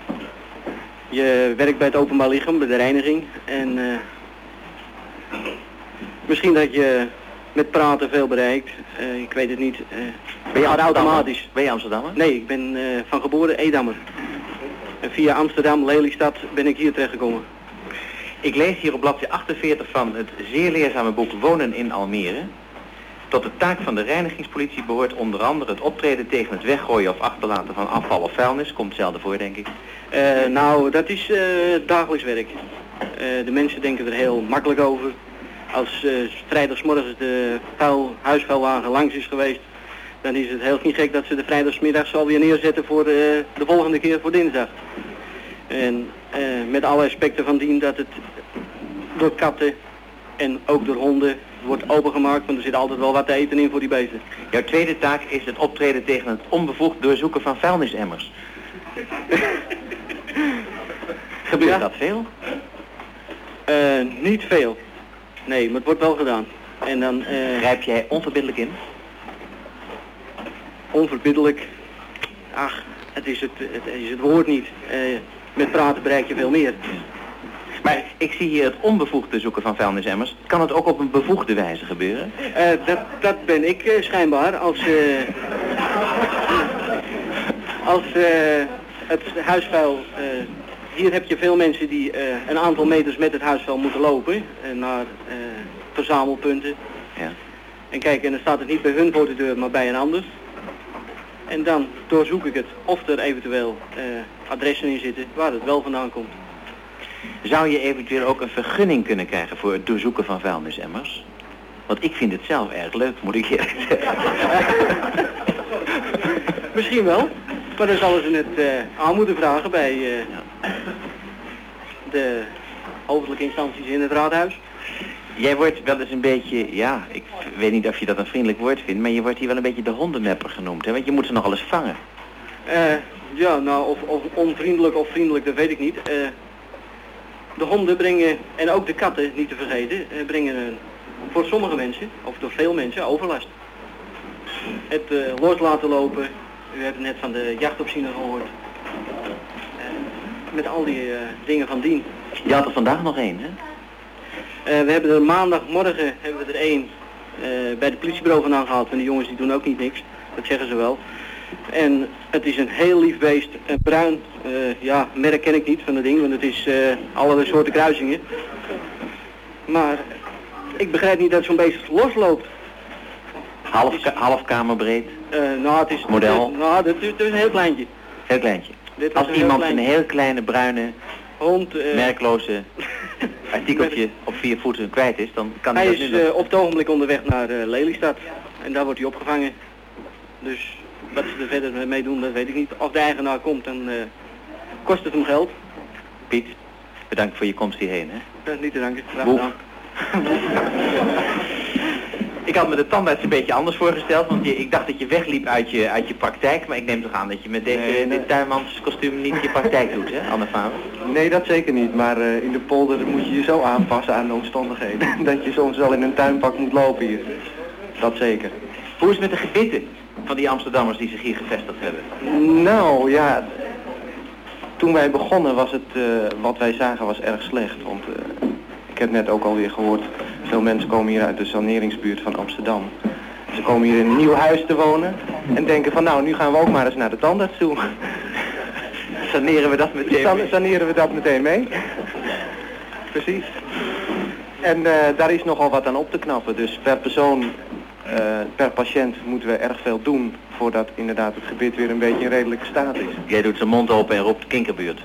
Je werkt bij het openbaar lichaam, bij de reiniging en uh, misschien dat je met praten veel bereikt, uh, ik weet het niet. Uh, ben je automatisch? Ben je Amsterdammer? Nee, ik ben uh, van geboorte Edammer. En via Amsterdam, Lelystad ben ik hier terechtgekomen. Ik lees hier op bladzijde achtenveertig van het zeer leerzame boek Wonen in Almere. Tot de taak van de reinigingspolitie behoort onder andere het optreden tegen het weggooien of achterlaten van afval of vuilnis. Komt zelden voor, denk ik. Uh, nou, dat is uh, dagelijks werk. Uh, de mensen denken er heel makkelijk over. Als uh, vrijdagsmorgens de vuil, huisvuilwagen langs is geweest, dan is het heel niet gek dat ze de vrijdagsmiddags alweer neerzetten voor uh, de volgende keer voor dinsdag. En uh, met alle aspecten van dien dat het door katten en ook door honden wordt opengemaakt, want er zit altijd wel wat te eten in voor die beesten. Jouw tweede taak is het optreden tegen het onbevoegd doorzoeken van vuilnisemmers. Gebeurt ja. dat veel? Uh, niet veel. Nee, maar het wordt wel gedaan. En dan... Uh, Grijp jij onverbiddelijk in? Onverbiddelijk? Ach, het is het, het, is het woord niet. Uh, met praten bereik je veel meer. Maar ik zie hier het onbevoegde zoeken van vuilnisemmers. Kan het ook op een bevoegde wijze gebeuren? Uh, dat, dat ben ik uh, schijnbaar. Als, uh, als uh, het huisvuil... Uh, hier heb je veel mensen die uh, een aantal meters met het huisvuil moeten lopen. Uh, naar uh, verzamelpunten. Ja. En kijk, en dan staat het niet bij hun voor de deur, maar bij een ander. En dan doorzoek ik het of er eventueel uh, adressen in zitten waar het wel vandaan komt. Zou je eventueel ook een vergunning kunnen krijgen voor het doorzoeken van vuilnisemmers? Want ik vind het zelf erg leuk, moet ik eerlijk zeggen. Misschien wel, maar dan zullen ze het uh, aan moeten vragen bij uh, ja. de hoofdelijke instanties in het raadhuis. Jij wordt wel eens een beetje, ja, ik weet niet of je dat een vriendelijk woord vindt, maar je wordt hier wel een beetje de hondenmepper genoemd, hè? Want je moet ze nog alles vangen. Uh, ja, nou, of, of onvriendelijk of vriendelijk, dat weet ik niet. Uh, de honden brengen, en ook de katten, niet te vergeten, uh, brengen uh, voor sommige mensen, of door veel mensen, overlast. Het uh, los laten lopen, u hebt net van de jachtopziener gehoord. Uh, met al die uh, dingen van dien. Je had er vandaag nog één, hè? Uh, we hebben er maandagmorgen hebben we er één uh, bij de politiebureau vandaan gehaald. En die jongens die doen ook niet niks, dat zeggen ze wel. En het is een heel lief beest, een bruin, uh, ja, merk ken ik niet van het ding, want het is uh, allerlei soorten kruisingen. Maar ik begrijp niet dat zo'n beest losloopt. Half, ka half kamerbreed? Uh, nou, het is... Model? Het, nou, het is, het is een heel kleintje. Heel kleintje. Dit Als een iemand heel een heel kleine, bruine, hond, uh, merkloze artikeltje op vier voeten kwijt is, dan kan hij Hij dat is nu nog... uh, op het ogenblik onderweg naar uh, Lelystad. En daar wordt hij opgevangen. Dus wat ze er verder mee doen, dat weet ik niet. Als de eigenaar komt, dan uh, kost het hem geld. Piet, bedankt voor je komst hierheen, hè? Uh, niet te danken. Graag Boef. gedaan. Ik had me de tandarts een beetje anders voorgesteld, want je, ik dacht dat je wegliep uit je, uit je praktijk, maar ik neem toch aan dat je met deze, nee, nee. dit tuinmanskostuum niet je praktijk doet, hè, Anne Faber? Nee, dat zeker niet, maar uh, in de polder moet je je zo aanpassen aan de omstandigheden. Dat je soms wel in een tuinpak moet lopen hier. Dat zeker. Hoe is het met de gebitten van die Amsterdammers die zich hier gevestigd hebben? Nou, ja, toen wij begonnen was het, uh, wat wij zagen was erg slecht, want uh, ik heb net ook alweer gehoord, veel mensen komen hier uit de saneringsbuurt van Amsterdam. Ze komen hier in een nieuw huis te wonen en denken van nou, nu gaan we ook maar eens naar de tandarts toe. Saneren we dat meteen San mee? Saneren we dat meteen mee. Precies. En uh, daar is nogal wat aan op te knappen, dus per persoon, uh, per patiënt moeten we erg veel doen voordat inderdaad het gebit weer een beetje in redelijke staat is. Jij doet zijn mond open en roept kinkerbuurt.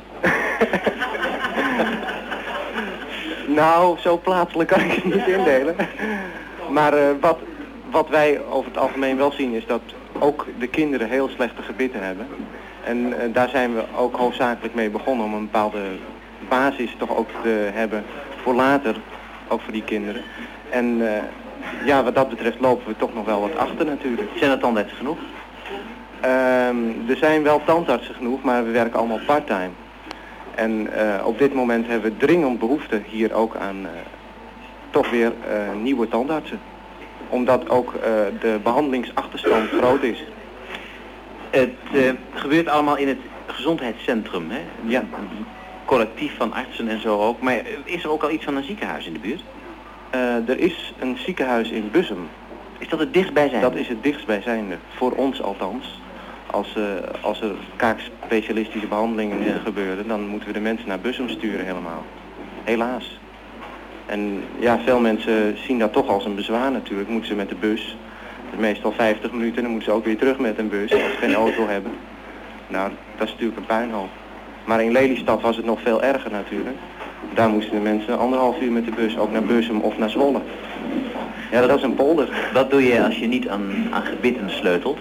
Nou, zo plaatselijk kan ik het niet indelen. Maar uh, wat, wat wij over het algemeen wel zien is dat ook de kinderen heel slechte gebitten hebben. En uh, daar zijn we ook hoofdzakelijk mee begonnen om een bepaalde basis toch ook te hebben voor later, ook voor die kinderen. En uh, ja, wat dat betreft lopen we toch nog wel wat achter natuurlijk. Zijn er tandartsen genoeg? Um, er zijn wel tandartsen genoeg, maar we werken allemaal part-time. En uh, op dit moment hebben we dringend behoefte hier ook aan uh, toch weer uh, nieuwe tandartsen. Omdat ook uh, de behandelingsachterstand groot is. Het uh, gebeurt allemaal in het gezondheidscentrum, hè? Ja. Een collectief van artsen en zo ook. Maar is er ook al iets van een ziekenhuis in de buurt? Uh, er is een ziekenhuis in Bussum. Is dat het dichtstbijzijnde? Dat is het dichtstbijzijnde, voor ons althans. Als, uh, als er kaakspecialistische behandelingen ja. gebeuren, dan moeten we de mensen naar Bussum sturen helemaal. Helaas. En ja, veel mensen zien dat toch als een bezwaar natuurlijk. Moeten ze met de bus, meestal vijftig minuten, en dan moeten ze ook weer terug met een bus als ze geen auto hebben. Nou, dat is natuurlijk een puinhoop. Maar in Lelystad was het nog veel erger natuurlijk. Daar moesten de mensen anderhalf uur met de bus, ook naar Bussum of naar Zwolle. Ja, dat is een polder. Wat doe je als je niet aan, aan gebitten sleutelt?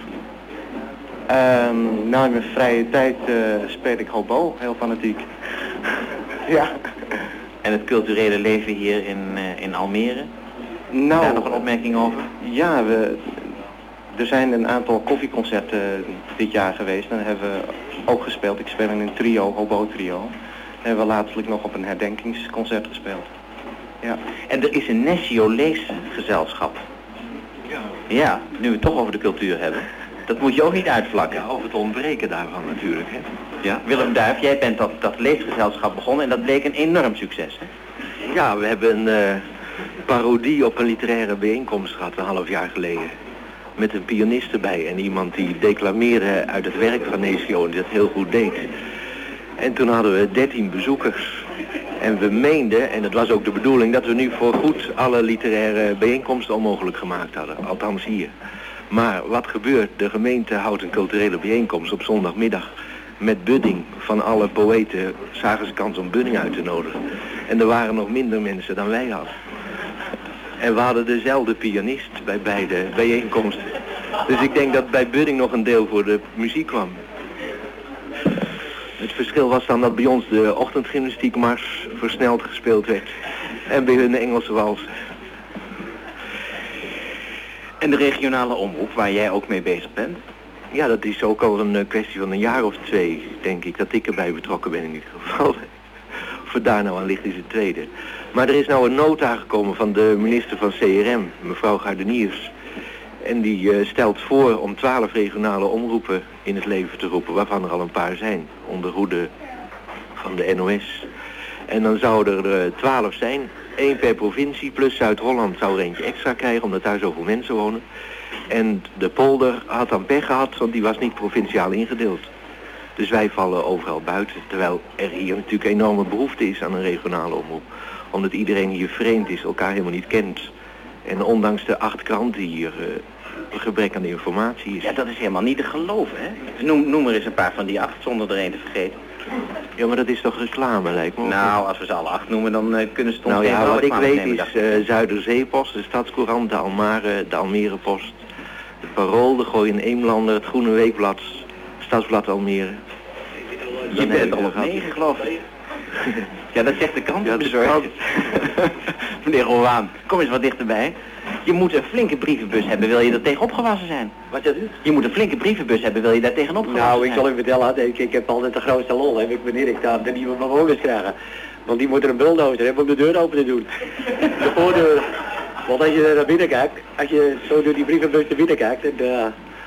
Um, nou, in mijn vrije tijd uh, speel ik hobo, heel fanatiek. Ja. En het culturele leven hier in, uh, in Almere? Nou, daar nog een opmerking over? Ja, we, er zijn een aantal koffieconcerten dit jaar geweest. Dan hebben we ook gespeeld. Ik speel in een trio, hobo trio. En hebben we laatstelijk nog op een herdenkingsconcert gespeeld. Ja. En er is een Nessio leesgezelschap. Ja. Ja, nu we het toch over de cultuur hebben. Dat moet je ook niet uitvlakken. Ja, over het ontbreken daarvan natuurlijk. Hè. Ja. Willem Duif, jij bent dat, dat leesgezelschap begonnen en dat bleek een enorm succes, hè? Ja, we hebben een uh, parodie op een literaire bijeenkomst gehad een half jaar geleden. Met een pianist erbij en iemand die declameerde uit het werk van Nessio en die dat heel goed deed. En toen hadden we dertien bezoekers. En we meenden, en dat was ook de bedoeling, dat we nu voorgoed alle literaire bijeenkomsten onmogelijk gemaakt hadden. Althans hier. Maar wat gebeurt? De gemeente houdt een culturele bijeenkomst op zondagmiddag. Met budding van alle poëten zagen ze kans om budding uit te nodigen. En er waren nog minder mensen dan wij hadden. En we hadden dezelfde pianist bij beide bijeenkomsten. Dus ik denk dat bij budding nog een deel voor de muziek kwam. Het verschil was dan dat bij ons de ochtendgymnastiekmars versneld gespeeld werd. En bij hun de Engelse wals. En de regionale omroep, waar jij ook mee bezig bent? Ja, dat is ook al een kwestie van een jaar of twee, denk ik, dat ik erbij betrokken ben in ieder geval. Of het daar nou aan ligt is het tweede. Maar er is nou een nota gekomen van de minister van C R M, mevrouw Gardeniers. En die uh, stelt voor om twaalf regionale omroepen in het leven te roepen, waarvan er al een paar zijn, onder hoede van de N O S. En dan zouden er twaalf uh, zijn, één per provincie, plus Zuid-Holland zou er eentje extra krijgen, omdat daar zoveel mensen wonen. En de polder had dan pech gehad, want die was niet provinciaal ingedeeld. Dus wij vallen overal buiten, terwijl er hier natuurlijk enorme behoefte is aan een regionale omroep. Omdat iedereen hier vreemd is, elkaar helemaal niet kent. En ondanks de acht kranten hier uh, een gebrek aan informatie is. Ja, dat is helemaal niet te geloven, hè? Noem, noem er eens een paar van die acht zonder er één te vergeten. Ja, maar dat is toch reclame, lijkt me. Nou, als we ze alle acht noemen, dan uh, kunnen ze toch nou ja, wat ik weet nemen, is uh, Zuiderzeepost, de Stadscourant, de Almere, de Almerepost, het Parool, de Gooi en Eemlander, het Groene Weekblad, Stadsblad Almere. Je bent al op negen, geloof ik. Ja, dat zegt de krantenbezorger. Ja, meneer Roaan, kom eens wat dichterbij. Je moet een flinke brievenbus hebben, wil je er tegen opgewassen zijn? Wat zegt u? Je moet een flinke brievenbus hebben, wil je daar tegen opgewassen nou, zijn? Nou, ik zal u vertellen, ik, ik heb altijd de grootste lol, heb ik, wanneer ik daar de nieuwe bewoners krijg. Want die moeten een bulldozer hebben om de deur open te doen. De voordeur. Want als je er naar binnen kijkt, als je zo door die brievenbus naar binnen kijkt, en, uh,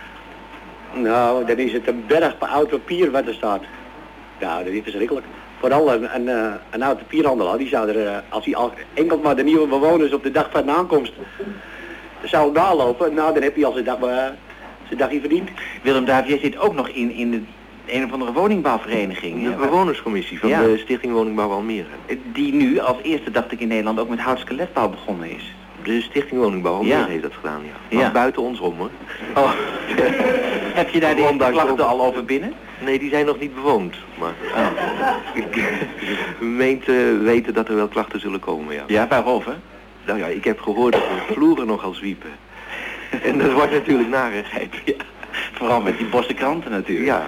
nou, dan is het een berg oud papier wat er staat. Nou, dat is verschrikkelijk. Vooral een, een, een, een oud papierhandelaar, die zou er, als hij al enkel maar de nieuwe bewoners op de dag van de aankomst zou nalopen, nou dan heb hij al zijn dag, uh, zijn dagje verdiend. Willem Duif, jij zit ook nog in, in de een of andere woningbouwvereniging. De hè? bewonerscommissie van ja. de Stichting Woningbouw Almere. Die nu als eerste, dacht ik, in Nederland ook met houtskeletbouw begonnen is. De Stichting Woningbouw Almere ja. heeft dat gedaan, ja. Maar ja. buiten ons om, hoor. Oh. Heb je daar de klachten al over binnen? Nee, die zijn nog niet bewoond, maar oh. ik meent uh, weten dat er wel klachten zullen komen, ja. Ja, waarover? Nou ja, ik heb gehoord dat de vloeren nogal zwiepen. En dat wordt natuurlijk narigheid. Ja. Vooral met die bosse kranten natuurlijk. Ja.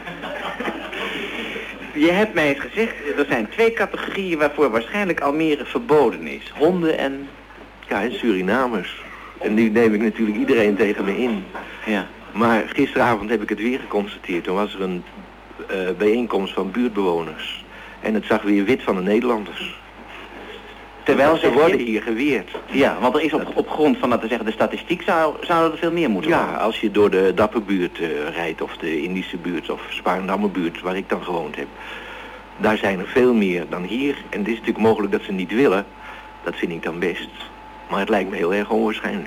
Je hebt mij eens gezegd, er zijn twee categorieën waarvoor waarschijnlijk Almere verboden is. Honden en... Ja, en Surinamers. En nu neem ik natuurlijk iedereen tegen me in. Ja. Maar gisteravond heb ik het weer geconstateerd. Toen was er een uh, bijeenkomst van buurtbewoners. En het zag weer wit van de Nederlanders. Terwijl ze worden hier geweerd. Ja, want er is op, op grond van, dat te zeggen, de statistiek zou, zou er veel meer moeten ja, worden. Ja, als je door de Dapperbuurt uh, rijdt, of de Indische buurt, of Spaarndammerbuurt, waar ik dan gewoond heb. Daar zijn er veel meer dan hier. En het is natuurlijk mogelijk dat ze niet willen. Dat vind ik dan best. Maar het lijkt me heel erg onwaarschijnlijk.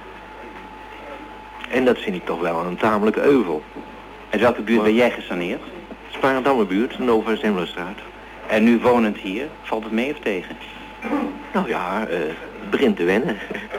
En dat vind ik toch wel een tamelijke euvel. En welke buurt ben jij gesaneerd? Spaarndammerbuurt, de Nova Zemblastraat. En nu wonend hier, valt het mee of tegen? Nou ja, uh, het begint te wennen.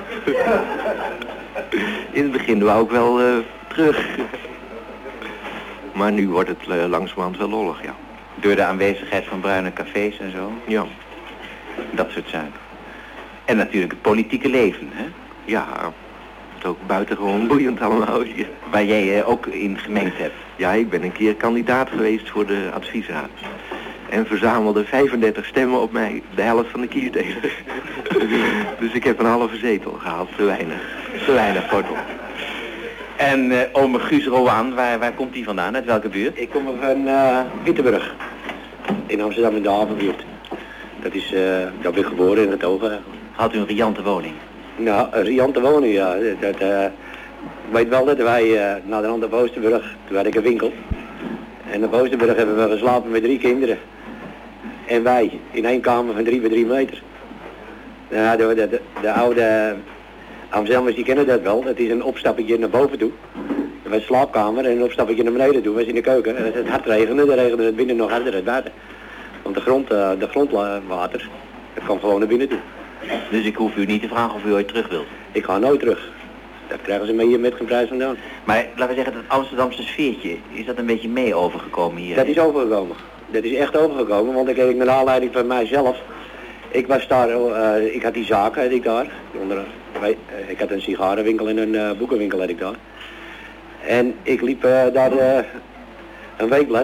In het begin wou ik wel uh, terug. Maar nu wordt het uh, langzamerhand wel lollig, ja. Door de aanwezigheid van bruine cafés en zo? Ja. Dat soort zaken. En natuurlijk het politieke leven, hè? Ja, het is ook buitengewoon boeiend allemaal hier. Waar jij uh, ook in gemengd hebt. Ja, ik ben een keer kandidaat geweest voor de adviesraad. En verzamelde vijfendertig stemmen op mij, de helft van de kiesdeler. Dus ik heb een halve zetel gehaald, te weinig. Te weinig, kortom. En uh, ome Guus Roaan, waar, waar komt hij vandaan? Uit welke buurt? Ik kom van uh, Wittenburg. In Amsterdam in de havenbuurt. Dat is, uh, daar ben ik geboren in het ogen. Had u een riante woning? Nou, een riante woning, ja. Dat, uh, ik weet wel dat wij uh, naar de andere Oosterburg, toen had ik een winkel. En op Oosterburg hebben we geslapen met drie kinderen. En wij, in één kamer van drie bij drie meter. Nou, de, de, de, de oude Amsterdamers die kennen dat wel. Dat is een opstappetje naar boven toe. Dat was de slaapkamer en een opstappetje naar beneden toe. Dat was in de keuken. En als het hard regende, dan regende het binnen nog harder uit buiten. Want de, grond, uh, de grondwater, dat kwam gewoon naar binnen toe. Dus ik hoef u niet te vragen of u ooit terug wilt? Ik ga nooit terug. Dat krijgen ze me hier met geen prijs vandaan. Maar laten we zeggen, dat Amsterdamse sfeertje, is dat een beetje mee overgekomen hier? Dat is overgekomen. Dat is echt overgekomen, want ik heb naar aanleiding van mijzelf. Ik was daar, uh, ik had die zaken, had ik daar. Onder, uh, ik had een sigarenwinkel en een uh, boekenwinkel had ik daar. En ik liep uh, daar uh, een weekblad.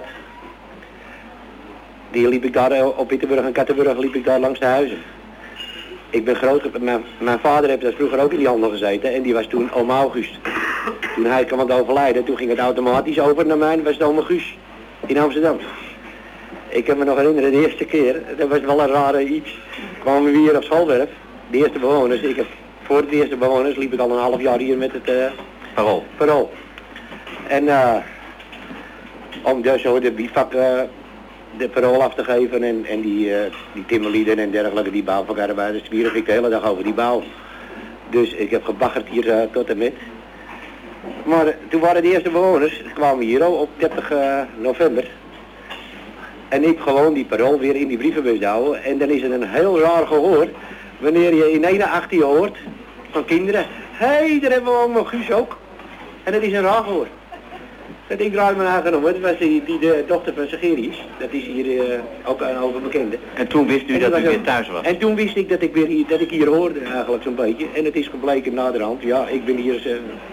Die liep ik daar uh, op Pieterburg en Kattenburg liep ik daar langs de huizen. Ik ben groot, mijn, mijn vader heeft daar vroeger ook in die handel gezeten en die was toen oom August. Toen hij kwam aan het overlijden, toen ging het automatisch over naar mij, was het oom Guus in Amsterdam. Ik kan me nog herinneren, de eerste keer, dat was wel een rare iets, kwamen we hier op Schoolwerf, de eerste bewoners, ik heb, voor de eerste bewoners liep ik al een half jaar hier met het uh, parool. parool. En uh, om dus zo de bivak uh, de parool af te geven en, en die, uh, die timmerlieden en dergelijke, die bouwvakarbeiders, zwierig ik de hele dag over die bouw. Dus ik heb gebaggerd hier uh, tot en met. Maar uh, toen waren de eerste bewoners, kwamen hier al op dertig november. En ik gewoon die parool weer in die brievenbus houden. En dan is het een heel raar gehoor, wanneer je in eenenachtig hoort van kinderen, hé, hey, daar hebben we ook nog Guus ook. En dat is een raar gehoor. Dat ik draai me aangenomen, dat was die, die de dochter van Segerius. Dat is hier uh, ook een overbekende. En toen wist u en dat u weer thuis was? En toen wist ik dat ik weer hier, dat ik hier hoorde eigenlijk zo'n beetje. En het is gebleken naderhand, ja, ik ben hier, uh,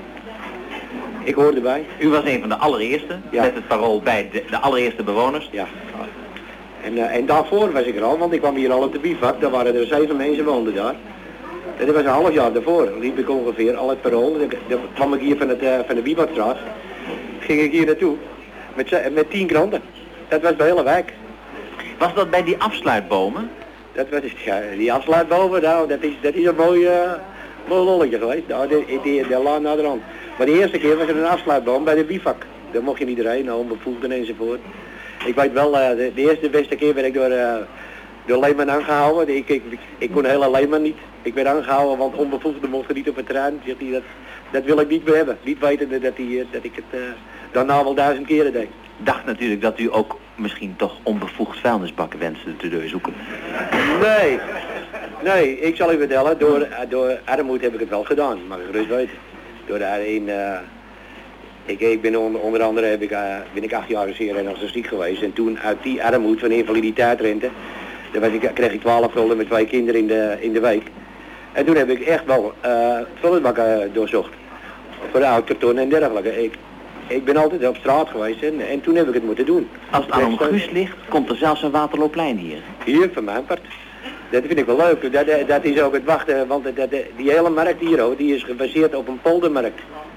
ik hoorde bij. U was een van de allereerste, ja. Met het parool bij de, de allereerste bewoners? Ja. En, uh, en daarvoor was ik er al, want ik kwam hier al op de bivak, daar waren er zeven mensen woonden daar. En dat was een half jaar daarvoor, liep ik ongeveer al het parool. Dan, dan kwam ik hier van, het, uh, van de bivakstraat. Ging ik hier naartoe, met, met tien kranten. Dat was de hele wijk. Was dat bij die afsluitbomen? Dat was, ja, die afsluitbomen, nou, dat is, dat is een mooi, uh, mooi lolletje geweest, nou, die, die, die, die laan naar de rand. Maar de eerste keer was er een afsluitboom bij de bivak. Daar mocht je niet rijden, onbevoegden enzovoort. Ik weet wel, uh, de, de eerste beste keer werd ik door, uh, door Leeman aangehouden. Ik, ik, ik, ik kon hele Leeman niet. Ik werd aangehouden, want onbevoegden mochten niet op het terrein. Zegt hij, dat, dat wil ik niet meer hebben. Niet wetende dat, hij, dat ik het uh, daarna wel duizend keren deed. Ik dacht natuurlijk dat u ook misschien toch onbevoegd vuilnisbakken wenste te doorzoeken. Nee, nee, ik zal u vertellen, door, door armoede heb ik het wel gedaan, mag ik gerust weten. Door daarin, uh, ik, ik ben onder, onder andere heb ik, uh, ben ik acht jaar zeer ernstig ziek geweest. En toen uit die armoede van invaliditeitrente, daar was ik, kreeg ik twaalf gulden met twee kinderen in de, in de week. En toen heb ik echt wel uh, vuilnisbakken doorzocht. Voor de oud-karton en dergelijke. Ik, ik ben altijd op straat geweest en, en toen heb ik het moeten doen. Als het aan een Guus ligt, komt er zelfs een Waterloopplein hier. Hier, van mijn part. Dat vind ik wel leuk. Dat, dat is ook het wachten, want dat, die hele markt hier ook, die is gebaseerd op een poldermarkt.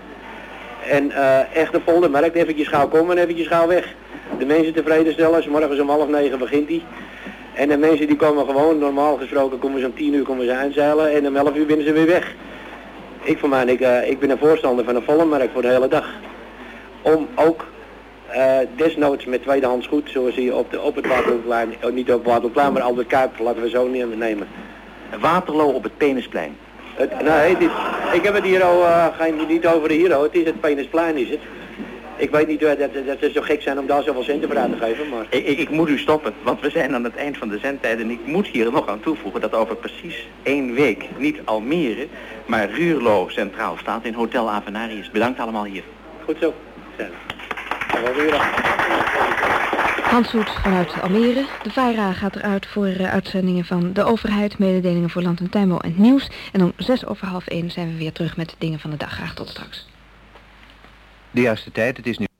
En uh, echt een poldermarkt, eventjes gauw komen en eventjes gauw weg. De mensen tevreden stellen, 's morgens om half negen begint die. En de mensen die komen gewoon, normaal gesproken komen ze om tien uur komen ze aanzeilen en om elf uur binnen ze weer weg. Ik voor mij, ik, uh, ik ben een voorstander van een volle markt voor de hele dag. Om ook uh, desnoods met tweedehands goed, zoals hier op, de, op het Waterloopplein, oh, niet op het Waterloopplein, maar Albert Kuip, laten we zo nemen. Waterloo op het Penisplein. Het, nee, het is, ik heb het hier al, uh, geen, niet over hier, het is het Penisplein is het. Ik weet niet uh, dat, dat ze zo gek zijn om daar zoveel centen voor aan te geven, maar... Ik, ik, ik moet u stoppen, want we zijn aan het eind van de zendtijd en ik moet hier nog aan toevoegen dat over precies één week niet Almere, maar Ruurlo centraal staat in Hotel Avenarius. Bedankt allemaal hier. Goed zo. Ja. Hans Hoed vanuit Almere. De VARA gaat eruit voor uh, uitzendingen van de overheid, mededelingen voor land en tuinbouw en nieuws. En om zes over half één zijn we weer terug met dingen van de dag. Graag tot straks. De juiste tijd, het is nu...